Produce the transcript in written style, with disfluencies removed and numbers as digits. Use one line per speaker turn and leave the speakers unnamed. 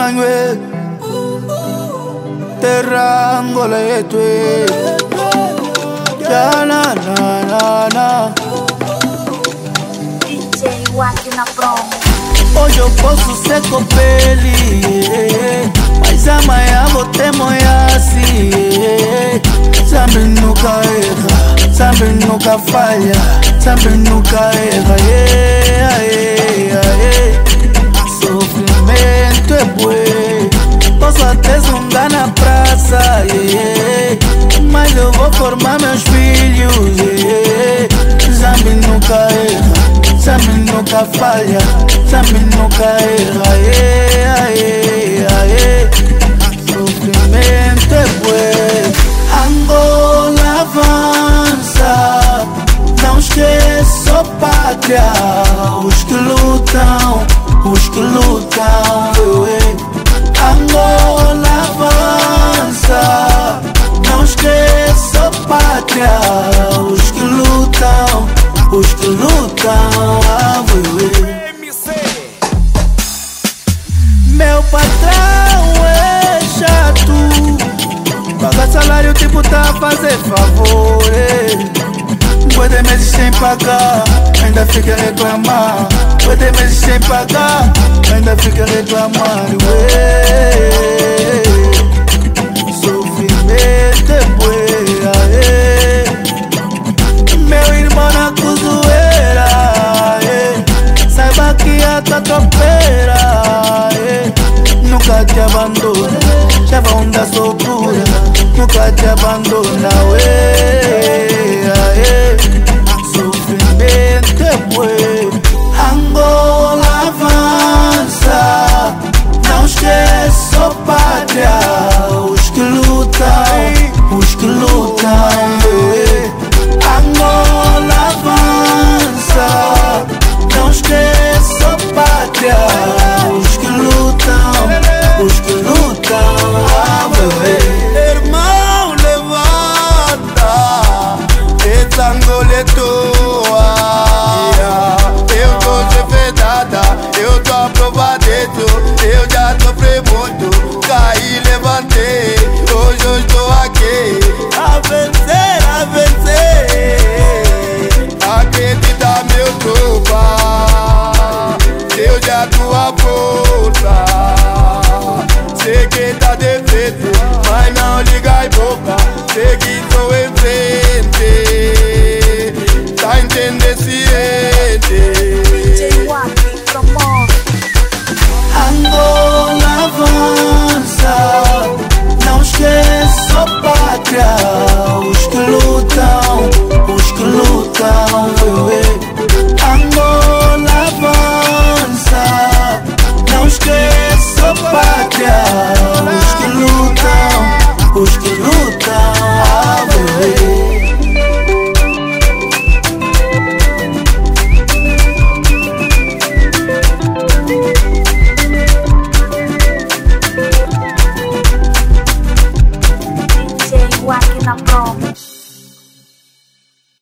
mangwe Terrangola etwe Ya na na na na
DJ Wack na promo.
Hoje eu posso ser copele, mas amanhã vou ter moiasse. Sempre nunca erra, sempre nunca falha, sempre nunca erra. Sofrimento é bué, posso até zungar na praça, mas eu vou formar meus filhos. Sempre nunca erra, sempre nunca falha, sempre nunca erra. Sofrimento é bué. Angola avança, não esqueça pátria. Os que lutam, os que lutam. Angola avança, não esqueça pátria. Os que lutam, os que lutam. Meu patrão é chato, paga salário tipo tá a fazer favor. Pode meses sem pagar, ainda fica a reclamar. Pode meses sem pagar, ainda fica a reclamar. Sofrimento é bué. Meu irmão na cozoeira, saiba que a tua tropeira nunca te abandona, já vão dar soltura, nunca te abandona. Sofrimento é bué. Angola avança, não esqueça pátria. Os que lutam, os que lutam. Angola avança, não esqueça pátria. Os que lutam, os que lutam. Irmão, levanta, essa Angola é tua. Eu tô desfedada, eu tô aprovadito, eu já sofri muito, caí, levantei, hoje eu estou aqui a vencer, a vencer. Acredita, meu tropa, eu já tua força. Sei que tá defeito, mas não liga a boca. Sei